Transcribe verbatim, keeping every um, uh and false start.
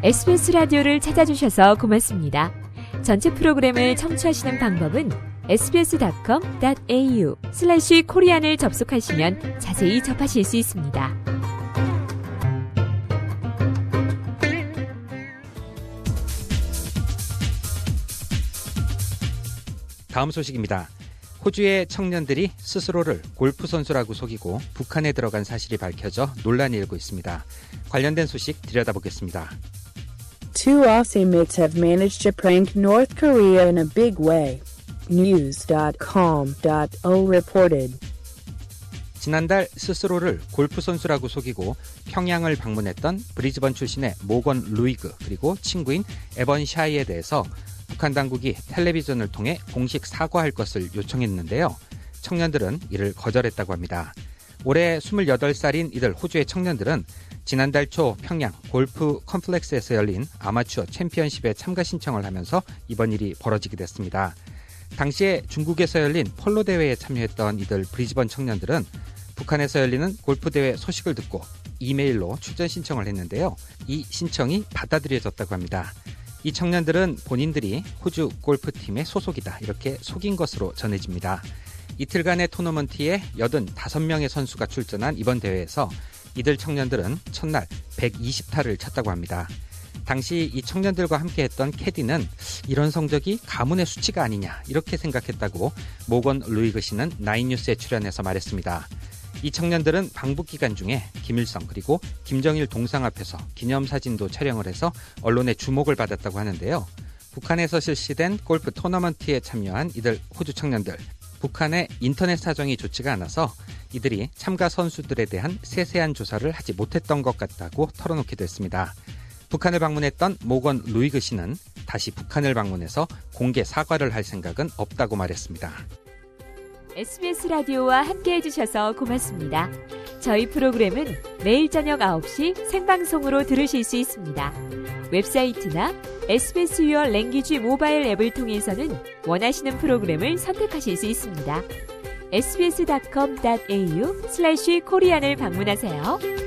에스비에스 라디오를 찾아주셔서 고맙습니다. 전체 프로그램을 청취하시는 방법은 에스비에스닷컴 닷 에이유 슬래시 코리안을 접속하시면 자세히 접하실 수 있습니다. 다음 소식입니다. 호주의 청년들이 스스로를 골프 선수라고 속이고 북한에 들어간 사실이 밝혀져 논란이 일고 있습니다. 관련된 소식 들여다보겠습니다. Two Aussie mates have managed to prank North Korea in a big way. news 닷 com 닷 o reported. 지난달 스스로를 골프 선수라고 속이고 평양을 방문했던 브리즈번 출신의 모건 루이그 그리고 친구인 에번 샤이에 대해서 북한 당국이 텔레비전을 통해 공식 사과할 것을 요청했는데요. 청년들은 이를 거절했다고 합니다. 올해 스물여덟 살인 이들 호주의 청년들은 지난달 초 평양 골프 컴플렉스에서 열린 아마추어 챔피언십에 참가 신청을 하면서 이번 일이 벌어지게 됐습니다. 당시에 중국에서 열린 폴로 대회에 참여했던 이들 브리즈번 청년들은 북한에서 열리는 골프 대회 소식을 듣고 이메일로 출전 신청을 했는데요. 이 신청이 받아들여졌다고 합니다. 이 청년들은 본인들이 호주 골프팀의 소속이다 이렇게 속인 것으로 전해집니다. 이틀간의 토너먼트에 여든다섯 명의 선수가 출전한 이번 대회에서 이들 청년들은 첫날 백이십 타를 쳤다고 합니다. 당시 이 청년들과 함께했던 캐디는 이런 성적이 가문의 수치가 아니냐 이렇게 생각했다고 모건 루이그 씨는 나인뉴스에 출연해서 말했습니다. 이 청년들은 방북 기간 중에 김일성 그리고 김정일 동상 앞에서 기념사진도 촬영을 해서 언론의 주목을 받았다고 하는데요. 북한에서 실시된 골프 토너먼트에 참여한 이들 호주 청년들. 북한의 인터넷 사정이 좋지가 않아서 이들이 참가 선수들에 대한 세세한 조사를 하지 못했던 것 같다고 털어놓기도 했습니다. 북한을 방문했던 모건 루이그 씨는 다시 북한을 방문해서 공개 사과를 할 생각은 없다고 말했습니다. 에스비에스 라디오와 함께해 주셔서 고맙습니다. 저희 프로그램은 매일 저녁 아홉 시 생방송으로 들으실 수 있습니다. 웹사이트나 에스비에스 유어 랭귀지 모바일 앱을 통해서는 원하시는 프로그램을 선택하실 수 있습니다. 에스비에스 닷컴 닷 에이유 슬래시 코리안을 방문하세요.